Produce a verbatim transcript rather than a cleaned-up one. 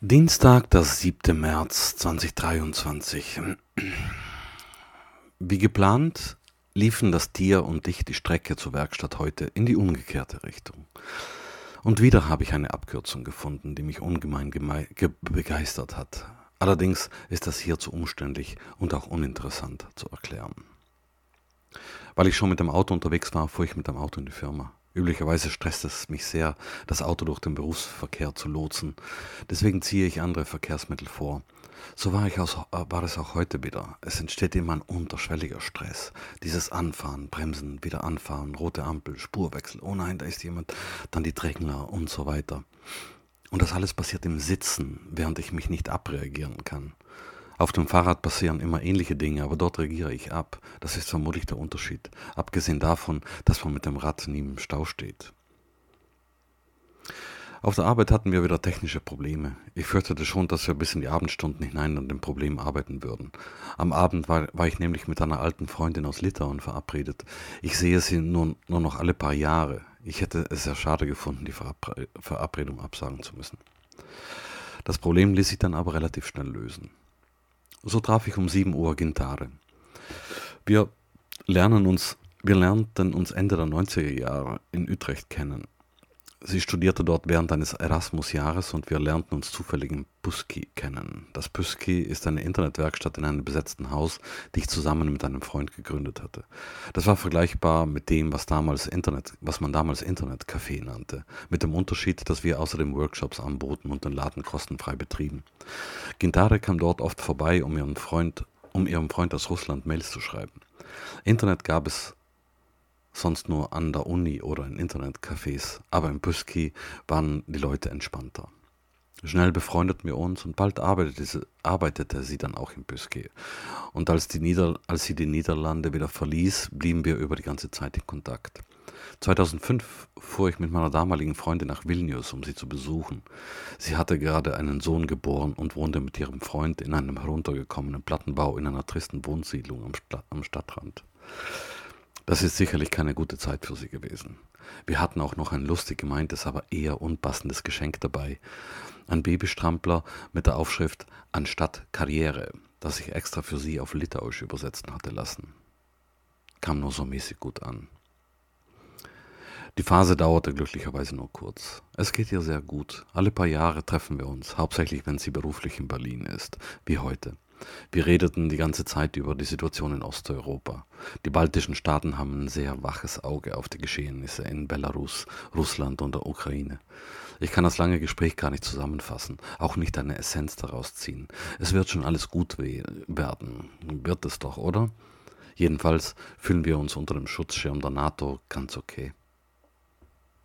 Dienstag, der siebte März zweitausenddreiundzwanzig. Wie geplant liefen das Tier und ich die Strecke zur Werkstatt heute in die umgekehrte Richtung. Und wieder habe ich eine Abkürzung gefunden, die mich ungemein gemei- ge begeistert hat. Allerdings ist das hier zu umständlich und auch uninteressant zu erklären. Weil ich schon mit dem Auto unterwegs war, fuhr ich mit dem Auto in die Firma. Üblicherweise stresst es mich sehr, das Auto durch den Berufsverkehr zu lotsen. Deswegen ziehe ich andere Verkehrsmittel vor. So war, ich aus, war es auch heute wieder. Es entsteht immer ein unterschwelliger Stress. Dieses Anfahren, Bremsen, wieder anfahren, rote Ampel, Spurwechsel, oh nein, da ist jemand, dann die Drängler und so weiter. Und das alles passiert im Sitzen, während ich mich nicht abreagieren kann. Auf dem Fahrrad passieren immer ähnliche Dinge, aber dort reagiere ich ab. Das ist vermutlich der Unterschied. Abgesehen davon, dass man mit dem Rad nie im Stau steht. Auf der Arbeit hatten wir wieder technische Probleme. Ich fürchtete schon, dass wir bis in die Abendstunden hinein an dem Problem arbeiten würden. Am Abend war, war ich nämlich mit einer alten Freundin aus Litauen verabredet. Ich sehe sie nur, nur noch alle paar Jahre. Ich hätte es sehr schade gefunden, die Verabre- Verabredung absagen zu müssen. Das Problem ließ sich dann aber relativ schnell lösen. So traf ich um sieben Uhr Gintare. Wir lernen uns, wir lernten uns Ende der neunziger Jahre in Utrecht kennen. Sie studierte dort während eines Erasmus-Jahres und wir lernten uns zufällig im Puski kennen. Das Puski ist eine Internetwerkstatt in einem besetzten Haus, die ich zusammen mit einem Freund gegründet hatte. Das war vergleichbar mit dem, was, damals Internet, was man damals Internetcafé nannte, mit dem Unterschied, dass wir außerdem Workshops anboten und den Laden kostenfrei betrieben. Gintare kam dort oft vorbei, um ihren Freund, um ihrem Freund aus Russland Mails zu schreiben. Internet gab es sonst nur an der Uni oder in Internetcafés, aber im Puski waren die Leute entspannter. Schnell befreundeten wir uns und bald arbeitete sie, arbeitete sie dann auch im Puski. Und als, die Nieder, als sie die Niederlande wieder verließ, blieben wir über die ganze Zeit in Kontakt. zweitausendfünf fuhr ich mit meiner damaligen Freundin nach Vilnius, um sie zu besuchen. Sie hatte gerade einen Sohn geboren und wohnte mit ihrem Freund in einem heruntergekommenen Plattenbau in einer tristen Wohnsiedlung am, Sta- am Stadtrand. Das ist sicherlich keine gute Zeit für sie gewesen. Wir hatten auch noch ein lustig gemeintes, aber eher unpassendes Geschenk dabei. Ein Babystrampler mit der Aufschrift Anstatt Karriere, das ich extra für sie auf Litauisch übersetzen hatte lassen. Kam nur so mäßig gut an. Die Phase dauerte glücklicherweise nur kurz. Es geht ihr sehr gut. Alle paar Jahre treffen wir uns, hauptsächlich wenn sie beruflich in Berlin ist, wie heute. Wir redeten die ganze Zeit über die Situation in Osteuropa. Die baltischen Staaten haben ein sehr waches Auge auf die Geschehnisse in Belarus, Russland und der Ukraine. Ich kann das lange Gespräch gar nicht zusammenfassen, auch nicht eine Essenz daraus ziehen. Es wird schon alles gut we- werden. Wird es doch, oder? Jedenfalls fühlen wir uns unter dem Schutzschirm der NATO ganz okay.